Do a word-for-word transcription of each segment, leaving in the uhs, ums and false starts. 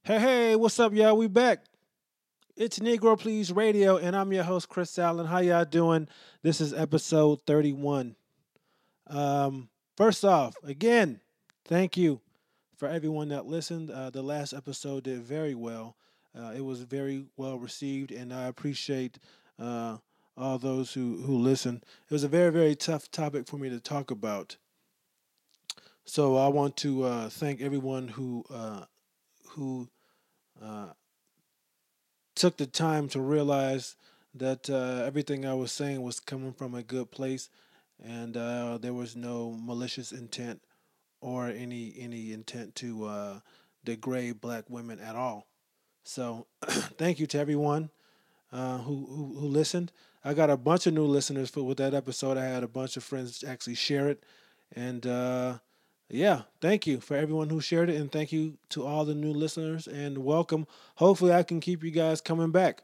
Hey, hey, what's up, y'all? We back. It's Negro Please Radio, and I'm your host, Chris Allen. How y'all doing? This is episode thirty-one. Um, First off, again, thank you for everyone that listened. Uh, the last episode did very well. Uh, it was very well received, and I appreciate uh, all those who, who listened. It was a very, very tough topic for me to talk about. So I want to uh, thank everyone who uh, who uh, took the time to realize that uh, everything I was saying was coming from a good place, and uh, there was no malicious intent or any any intent to uh, degrade black women at all. So, thank you to everyone uh, who, who who listened. I got a bunch of new listeners for with that episode. I had a bunch of friends actually share it, and uh, yeah, thank you for everyone who shared it, and thank you to all the new listeners, and welcome. Hopefully, I can keep you guys coming back.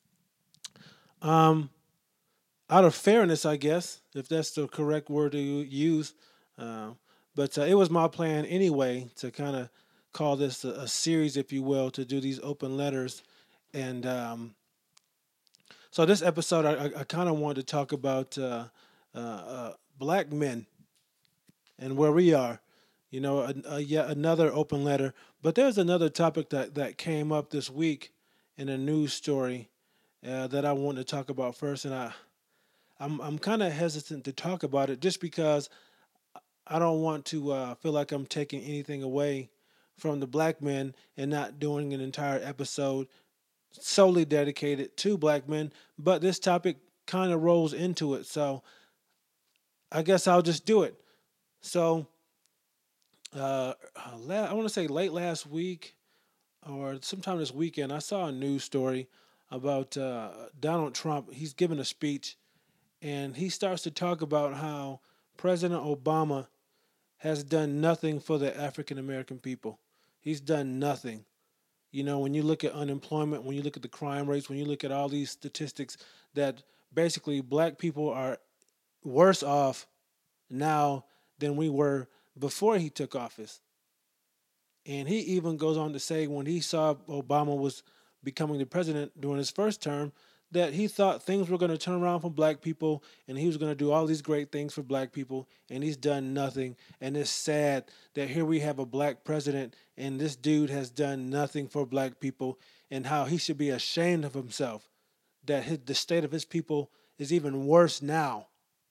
Um, Out of fairness, I guess, if that's the correct word to use, uh, but uh, it was my plan anyway to kind of call this a, a series, if you will, to do these open letters, and um, so this episode, I, I, I kind of wanted to talk about uh, uh, uh, black men and where we are. You know, a, a, yet another open letter. But there's another topic that, that came up this week in a news story uh, that I want to talk about first, and I I'm I'm kind of hesitant to talk about it just because I don't want to uh, feel like I'm taking anything away from the black men and not doing an entire episode solely dedicated to black men. But this topic kind of rolls into it, so I guess I'll just do it. So uh, I want to say late last week or sometime this weekend, I saw a news story about uh, Donald Trump. He's giving a speech and he starts to talk about how President Obama has done nothing for the African American people. He's done nothing. You know, when you look at unemployment, when you look at the crime rates, when you look at all these statistics, that basically black people are worse off now than we were before he took office. And he even goes on to say when he saw Obama was becoming the president during his first term, that he thought things were going to turn around for black people and he was going to do all these great things for black people, and he's done nothing. And it's sad that here we have a black president and this dude has done nothing for black people, and how he should be ashamed of himself that his, the state of his people is even worse now.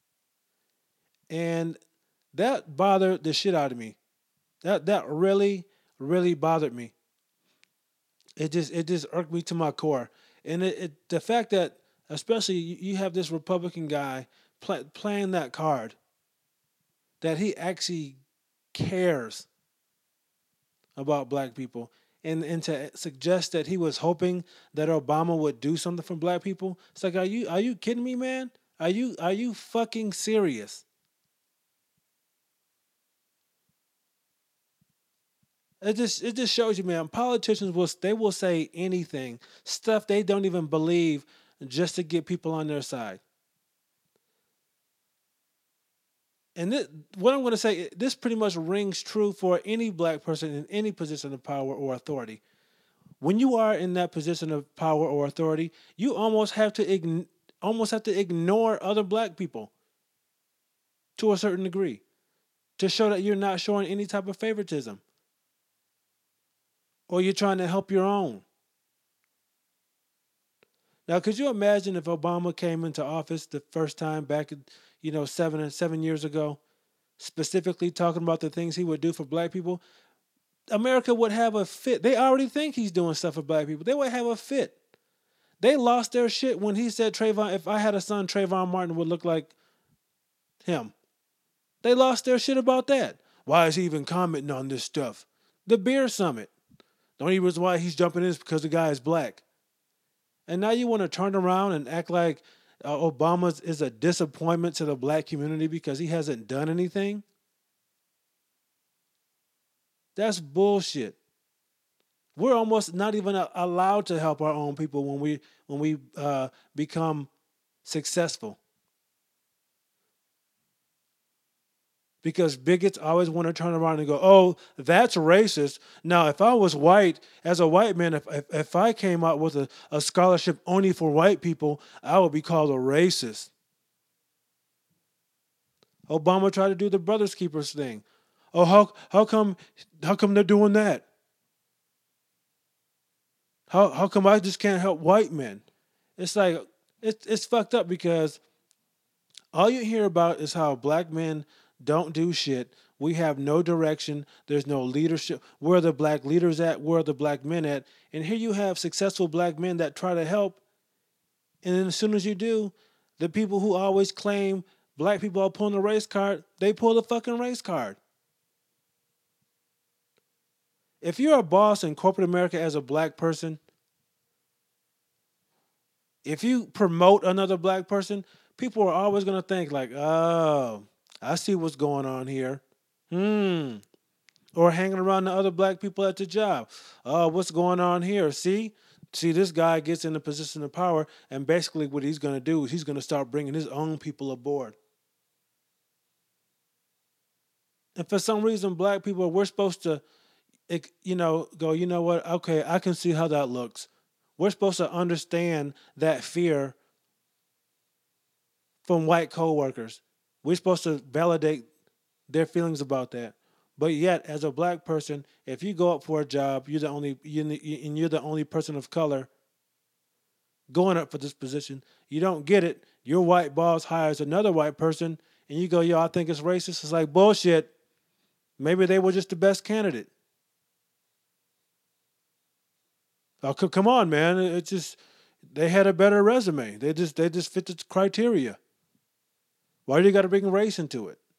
And that bothered the shit out of me. That that really really bothered me. It just it just irked me to my core. And it, it the fact that especially you, you have this Republican guy play, playing that card, that he actually cares about black people, and and to suggest that he was hoping that Obama would do something for black people. It's like, are you are you kidding me, man? Are you are you fucking serious? It just it just shows you, man. Politicians will they will say anything, stuff they don't even believe, just to get people on their side. And this, what I'm going to say, this pretty much rings true for any black person in any position of power or authority. When you are in that position of power or authority, you almost have to ign- almost have to ignore other black people to a certain degree to show that you're not showing any type of favoritism, or you're trying to help your own. Now, could you imagine if Obama came into office the first time back, you know, seven seven years ago, specifically talking about the things he would do for black people? America would have a fit. They already think he's doing stuff for black people. They would have a fit. They lost their shit when he said Trayvon, if I had a son, Trayvon Martin would look like him. They lost their shit about that. Why is he even commenting on this stuff? The beer summit. The only reason why he's jumping in is because the guy is black. And now you want to turn around and act like uh, Obama is a disappointment to the black community because he hasn't done anything? That's bullshit. We're almost not even a- allowed to help our own people when we when we uh, become successful, because bigots always want to turn around and go, "Oh, that's racist." Now, if I was white, as a white man, if if, if I came out with a, a scholarship only for white people, I would be called a racist. Obama tried to do the Brothers Keepers thing. Oh, how how come how come they're doing that? How how come I just can't help white men? It's like it's it's fucked up because all you hear about is how black men don't do shit. We have no direction. There's no leadership. Where are the black leaders at? Where are the black men at? And here you have successful black men that try to help. And then as soon as you do, the people who always claim black people are pulling the race card, they pull the fucking race card. If you're a boss in corporate America as a black person, if you promote another black person, people are always going to think like, oh, I see what's going on here. Hmm. Or hanging around the other black people at the job. Oh, what's going on here? See? See, this guy gets in a position of power, and basically what he's going to do is he's going to start bringing his own people aboard. And for some reason, black people, we're supposed to, you know, go, you know what? Okay, I can see how that looks. We're supposed to understand that fear from white coworkers. We're supposed to validate their feelings about that. But yet, as a black person, if you go up for a job, you're the only, you're the, and you're the only person of color going up for this position. You don't get it. Your white boss hires another white person, and you go, "Yo, I think it's racist." It's like bullshit. Maybe they were just the best candidate. Oh, come on, man! It's just they had a better resume. They just they just fit the criteria. Why do you got to bring race into it?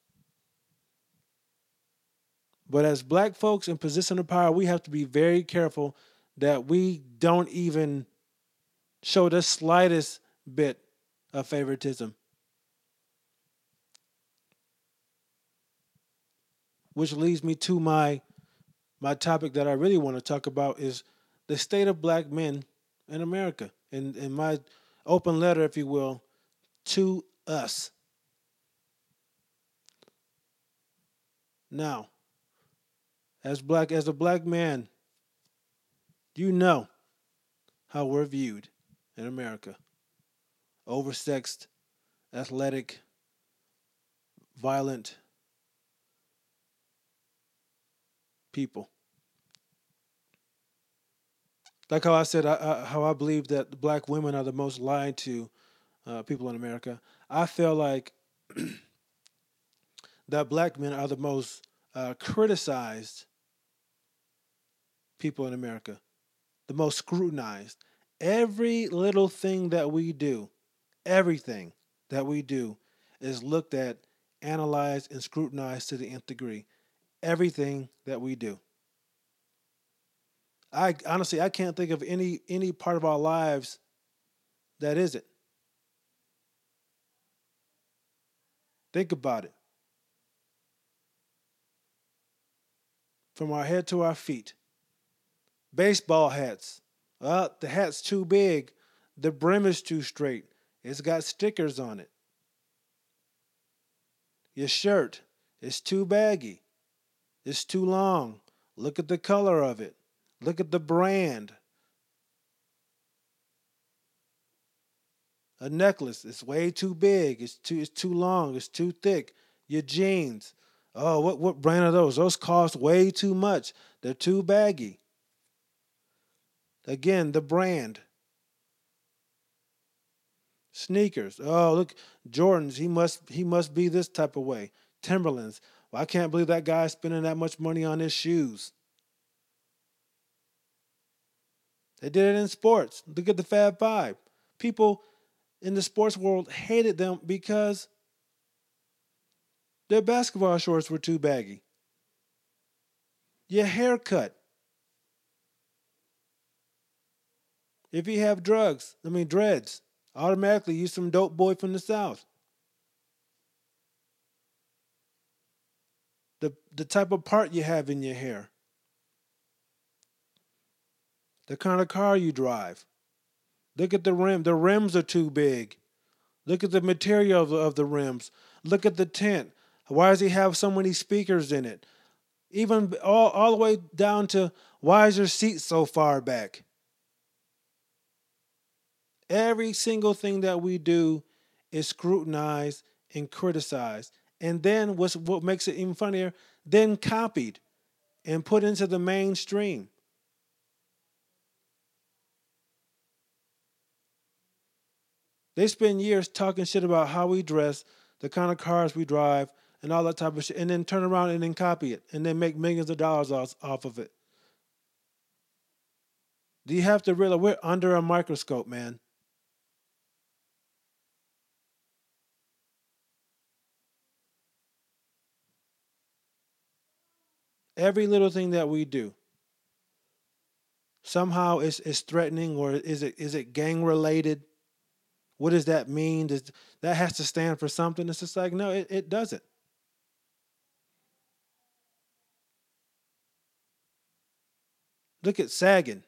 But as black folks in position of power, we have to be very careful that we don't even show the slightest bit of favoritism. Which leads me to my my topic that I really want to talk about is the state of black men in America. And in, in my open letter, if you will, to us. Now, as black as a black man, you know how we're viewed in America. Oversexed, athletic, violent people. Like how I said, I, I, how I believe that black women are the most lied to uh, people in America. I feel like that black men are the most uh, criticized people in America, the most scrutinized. Every little thing that we do, everything that we do is looked at, analyzed, and scrutinized to the nth degree. Everything that we do. I honestly I can't think of any any part of our lives that isn't. Think about it. From our head to our feet. Baseball hats. Well, the hat's too big. The brim is too straight. It's got stickers on it. Your shirt is too baggy. It's too long. Look at the color of it. Look at the brand. A necklace, it's way too big. It's too it's too long. It's too thick. Your jeans. Oh, what, what brand are those? Those cost way too much. They're too baggy. Again, the brand. Sneakers. Oh, look, Jordans. He must he must be this type of way. Timberlands. Well, I can't believe that guy's spending that much money on his shoes. They did it in sports. Look at the Fab Five. People in the sports world hated them because their basketball shorts were too baggy. Your haircut. If you have drugs, I mean dreads, automatically you're some dope boy from the South. The the type of part you have in your hair. The kind of car you drive. Look at the rim. The rims are too big. Look at the material of the, of the rims. Look at the tint. Why does he have so many speakers in it? Even all, all the way down to why is your seat so far back? Every single thing that we do is scrutinized and criticized. And then what's, what makes it even funnier, then copied and put into the mainstream. They spend years talking shit about how we dress, the kind of cars we drive, and all that type of shit, and then turn around and then copy it, and then make millions of dollars off, off of it. Do you have to realize we're under a microscope, man? Every little thing that we do somehow is, is threatening, or is it is it gang related? What does that mean? Does that has to stand for something? It's just like no, it, it doesn't. Look at sagging.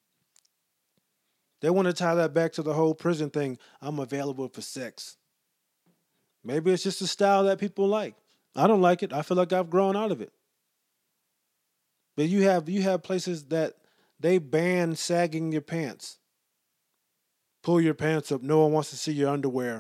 They want to tie that back to the whole prison thing. I'm available for sex. Maybe it's just a style that people like. I don't like it. I feel like I've grown out of it. But you have you have places that they ban sagging your pants. Pull your pants up. No one wants to see your underwear.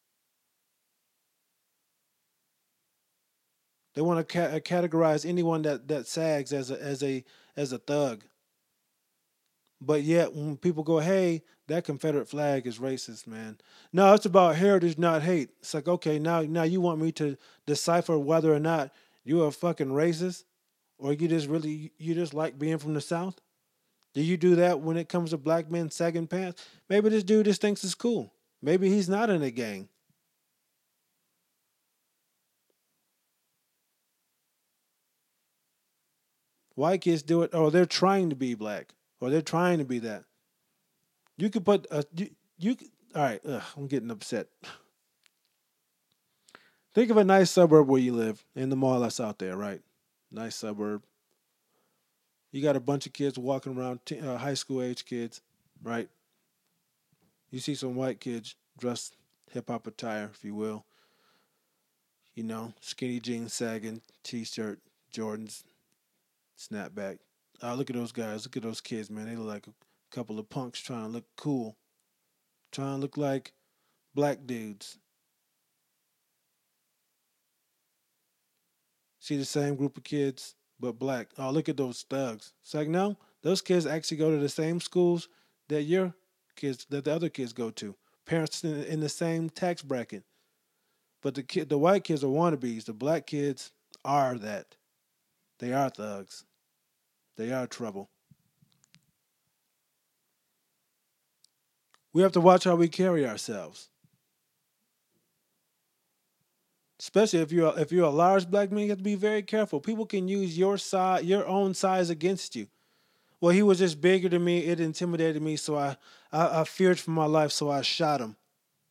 They want to ca- categorize anyone that, that sags as a as a as a thug. But yet, when people go, "Hey, that Confederate flag is racist, man." No, it's about heritage, not hate. It's like, okay, now now you want me to decipher whether or not you're a fucking racist, or you just really you just like being from the South. Do you do that when it comes to black men sagging pants? Maybe this dude just thinks it's cool. Maybe he's not in a gang. White kids do it, or they're trying to be black, or they're trying to be that. You could put a you, you could- all right. Ugh, I'm getting upset. Think of a nice suburb where you live in the mall that's out there, right? Nice suburb. You got a bunch of kids walking around, t- uh, high school age kids, right? You see some white kids dressed hip hop attire, if you will. You know, skinny jeans sagging, t shirt, Jordans, snapback. Uh, look at those guys. Look at those kids, man. They look like a couple of punks trying to look cool, trying to look like black dudes. See the same group of kids, but black. Oh, look at those thugs. It's like, no, those kids actually go to the same schools that your kids, that the other kids go to. Parents in, in the same tax bracket. But the kid, the white kids are wannabes. The black kids are that. They are thugs. They are trouble. We have to watch how we carry ourselves. Especially if you're if you're a large black man, you have to be very careful. People can use your size, your own size against you. Well, he was just bigger than me. It intimidated me, so I, I, I feared for my life, so I shot him.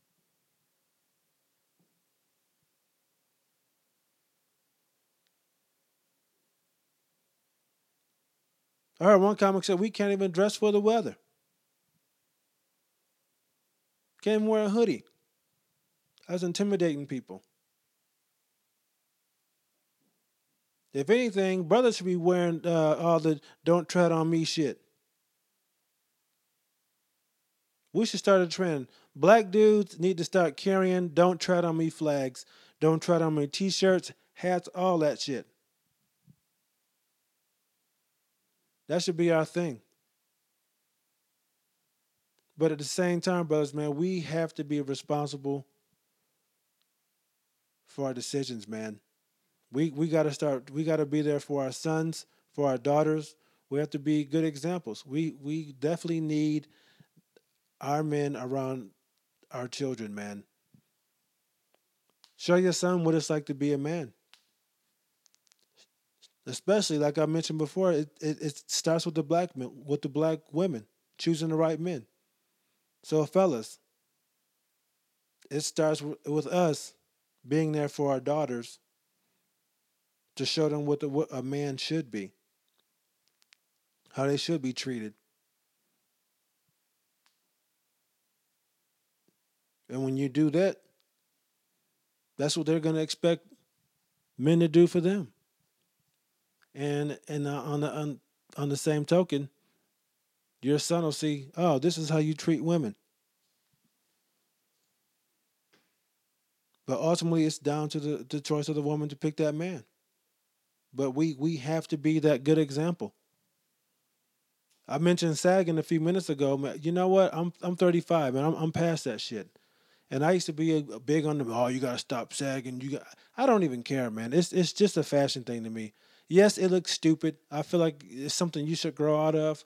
I heard one comic said we can't even dress for the weather. Can't even wear a hoodie. That's intimidating people. If anything, brothers should be wearing uh, all the "Don't tread on me" shit. We should start a trend. Black dudes need to start carrying "Don't tread on me" flags, "Don't tread on me" t-shirts, hats, all that shit. That should be our thing. But at the same time, brothers, man, we have to be responsible for our decisions, man. We we gotta start. We gotta be there for our sons, for our daughters. We have to be good examples. We we definitely need our men around our children, man. Show your son what it's like to be a man. Especially like I mentioned before, it, it, it starts with the black men, with the black women choosing the right men. So fellas, it starts with, with us being there for our daughters to show them what, the, what a man should be, how they should be treated. And when you do that, that's what they're going to expect men to do for them. And and uh, on the on, on the same token, your son will see, oh, this is how you treat women. But ultimately, it's down to the, the choice of the woman to pick that man. But we we have to be that good example. I mentioned sagging a few minutes ago. Man, you know what? I'm I'm thirty-five and I'm I'm past that shit. And I used to be a, a big on the oh you gotta stop sagging. You got I don't even care, man. It's it's just a fashion thing to me. Yes, it looks stupid. I feel like it's something you should grow out of.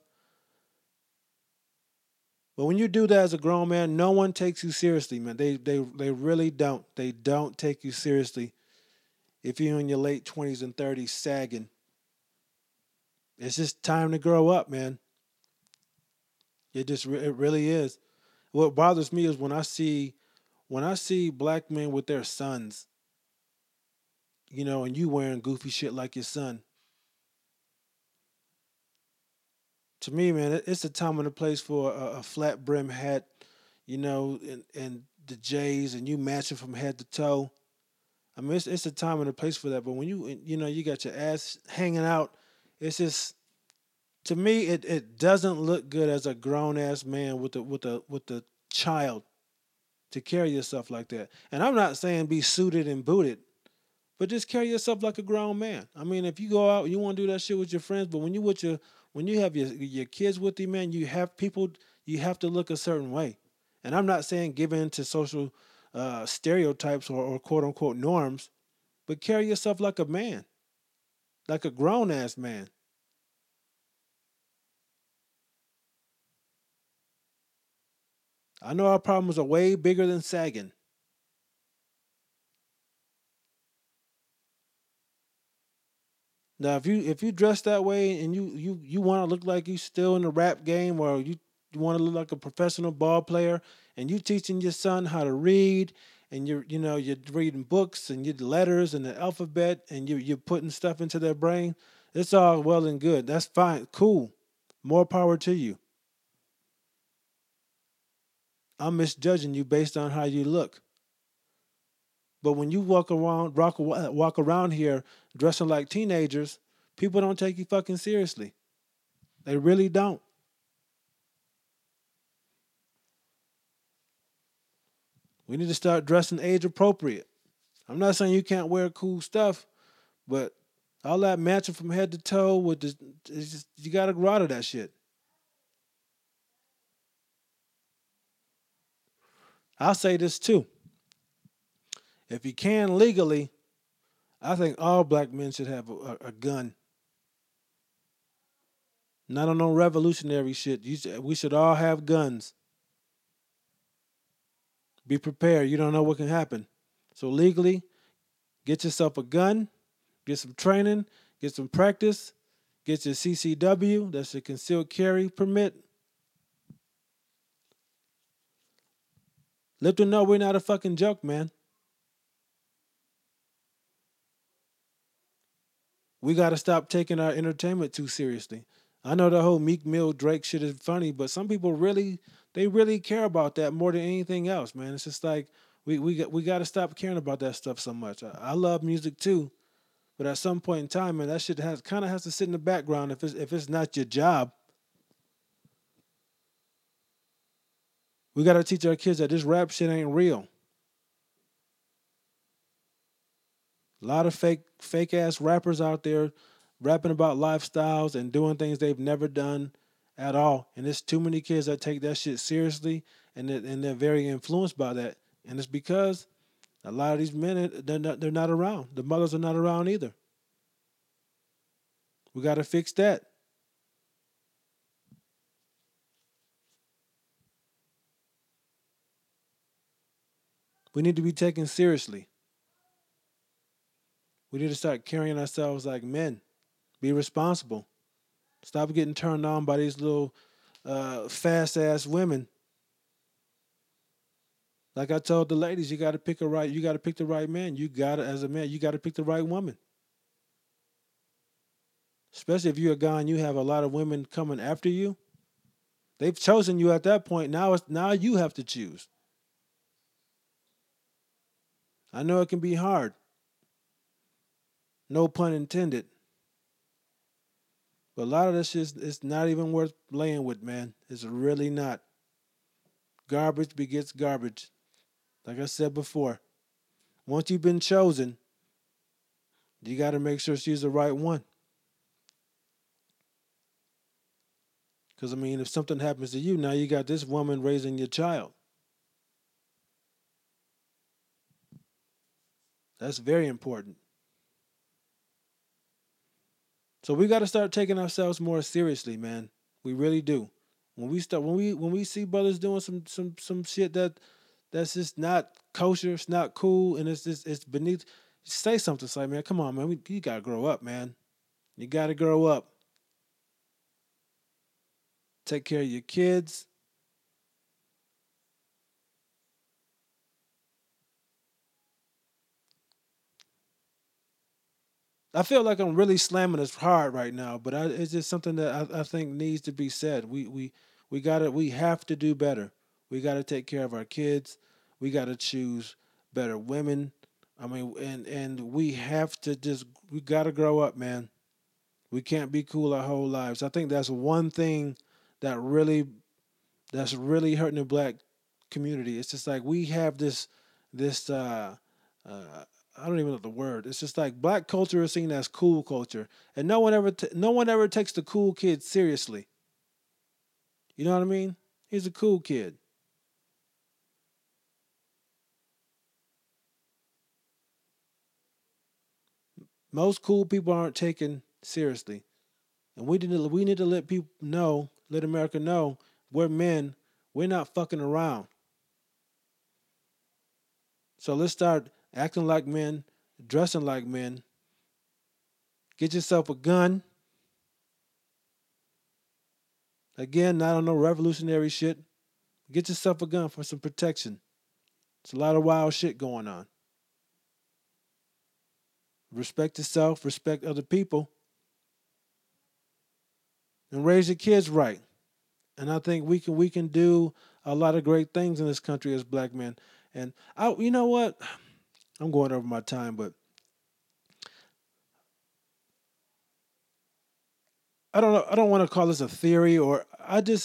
But when you do that as a grown man, no one takes you seriously, man. They they they really don't. They don't take you seriously if you're in your late twenties and thirties sagging. It's just time to grow up, man. It just it really is. What bothers me is when I see when I see black men with their sons, you know, and you wearing goofy shit like your son. To me, man, it- it's a time and a place for a, a flat brim hat, you know, and and the J's, and you matching from head to toe. I mean, it's it's a time and a place for that. But when you you know you got your ass hanging out, it's just to me it, it doesn't look good as a grown ass man with the with the with the child to carry yourself like that. And I'm not saying be suited and booted, but just carry yourself like a grown man. I mean, if you go out, you want to do that shit with your friends, but when you with your when you have your your kids with you, man, you have people. You have to look a certain way. And I'm not saying give in to social uh, stereotypes or, or quote unquote norms, but carry yourself like a man, like a grown ass man. I know our problems are way bigger than sagging. Now, if you if you dress that way and you you you want to look like you still in the rap game, or you, you want to look like a professional ball player, and you teaching your son how to read, and you're you know you're reading books and your letters and the alphabet, and you you're putting stuff into their brain, it's all well and good. That's fine, cool. More power to you. I'm misjudging you based on how you look. But when you walk around walk, walk around here dressing like teenagers, people don't take you fucking seriously. They really don't. We need to start dressing age appropriate. I'm not saying you can't wear cool stuff, but all that matching from head to toe with the, it's just, you got to grow out of that shit. I'll say this too. If you can legally, I think all black men should have a, a, a gun. Not on no revolutionary shit. You should, we should all have guns. Be prepared. You don't know what can happen. So legally, get yourself a gun, get some training, get some practice, get your C C W, that's your concealed carry permit. Let them know we're not a fucking joke, man. We got to stop taking our entertainment too seriously. I know the whole Meek Mill Drake shit is funny, but some people really, they really care about that more than anything else, man. It's just like we we got we got to stop caring about that stuff so much. I, I love music too, but at some point in time, man, that shit has kind of has to sit in the background if it's if it's not your job. We got to teach our kids that this rap shit ain't real. A lot of fake fake ass rappers out there rapping about lifestyles and doing things they've never done at all. And there's too many kids that take that shit seriously, and they're, and they're very influenced by that. And it's because a lot of these men they're not, they're not around. The mothers are not around either. We got to fix that. We need to be taken seriously. We need to start carrying ourselves like men. Be responsible. Stop getting turned on by these little uh, fast ass women. Like I told the ladies, you got to pick a right. You got to pick the right man. You got to, as a man, you got to pick the right woman. Especially if you're a guy and you have a lot of women coming after you. They've chosen you at that point. Now it's now you have to choose. I know it can be hard. No pun intended. But a lot of this shit is not even worth playing with, man. It's really not. Garbage begets garbage. Like I said before, once you've been chosen, you got to make sure she's the right one. Because, I mean, if something happens to you, now you got this woman raising your child. That's very important. So we got to start taking ourselves more seriously, man. We really do. When we start, when we when we see brothers doing some some some shit that that's just not kosher, it's not cool, and it's just it's beneath. Say something, say, man, come on, man, we, you gotta grow up, man. You gotta grow up. Take care of your kids. I feel like I'm really slamming this hard right now, but I, it's just something that I, I think needs to be said. We we we gotta we have to do better. We gotta take care of our kids. We gotta choose better women. I mean, and and we have to just we gotta grow up, man. We can't be cool our whole lives. I think that's one thing that really that's really hurting the black community. It's just like we have this this uh, uh, I don't even know the word. It's just like black culture is seen as cool culture, and no one ever t- no one ever takes the cool kid seriously. You know what I mean? He's a cool kid. Most cool people aren't taken seriously, and we need to we need to let people know, let America know, we're men. We're not fucking around. So let's start acting like men, dressing like men. Get yourself a gun. Again, not on no revolutionary shit. Get yourself a gun for some protection. It's a lot of wild shit going on. Respect yourself, respect other people, and raise your kids right. And I think we can we can do a lot of great things in this country as black men. And I, you know what? I'm going over my time, but I don't know. I don't want to call this a theory, or I just.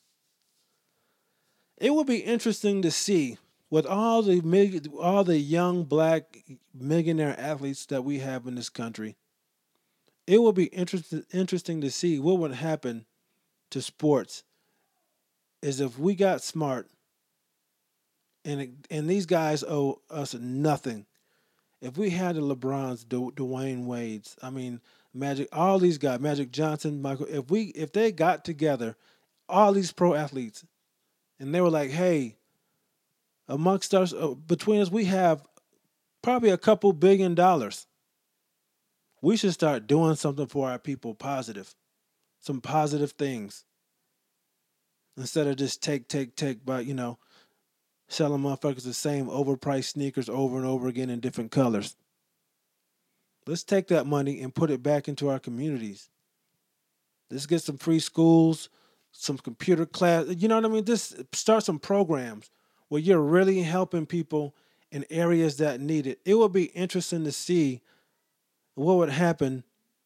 It would be interesting to see with all the all the young black millionaire athletes that we have in this country. It would be interesting interesting to see what would happen to sports is if we got smart and it, and these guys owe us nothing. If we had the LeBrons, the Dwayne Wades, I mean Magic, all these guys, Magic Johnson, Michael, if we if they got together, all these pro athletes, and they were like, hey, amongst us, uh, between us, we have probably a couple billion dollars. We should start doing something for our people positive, some positive things instead of just take, take, take, but you know, selling motherfuckers the same overpriced sneakers over and over again in different colors. Let's take that money and put it back into our communities. Let's get some free schools, some computer class. You know what I mean? Just start some programs where you're really helping people in areas that need it. It would be interesting to see what would happen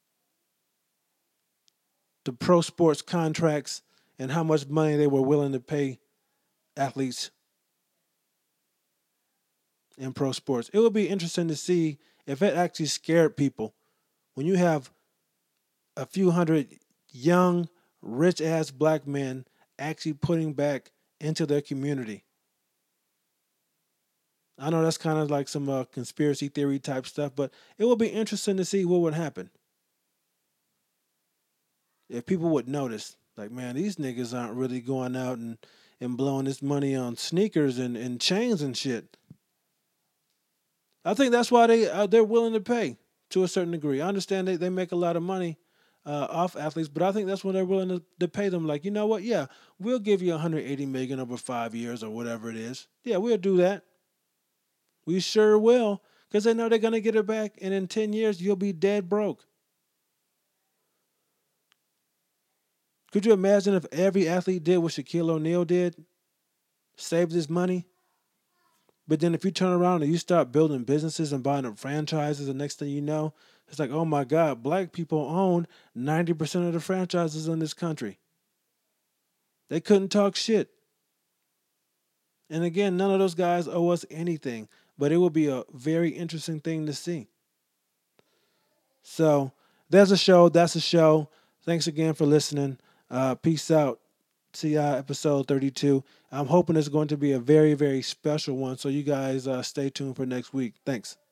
to pro sports contracts and how much money they were willing to pay athletes in pro sports. It would be interesting to see if it actually scared people when you have a few hundred young, rich ass black men actually putting back into their community. I know that's kind of like some uh, conspiracy theory type stuff, but it would be interesting to see what would happen if people would notice. Like, man, these niggas aren't really going out and, and blowing this money on sneakers and, and chains and shit. I think that's why they uh, they're willing to pay to a certain degree. I understand they, they make a lot of money uh, off athletes, but I think that's when they're willing to, to pay them. Like, you know what? Yeah, we'll give you one hundred eighty million dollars over five years or whatever it is. Yeah, we'll do that. We sure will, because they know they're gonna get it back, and in ten years you'll be dead broke. Could you imagine if every athlete did what Shaquille O'Neal did, saved his money? But then if you turn around and you start building businesses and buying up franchises, the next thing you know, It's like, oh my God, black people own ninety percent of the franchises in this country. They couldn't talk shit. And again, none of those guys owe us anything, but it will be a very interesting thing to see. So there's a show. That's a show. Thanks again for listening. Uh, peace out. T I episode thirty-two. I'm hoping it's going to be a very, very special one. So you guys uh, stay tuned for next week. Thanks.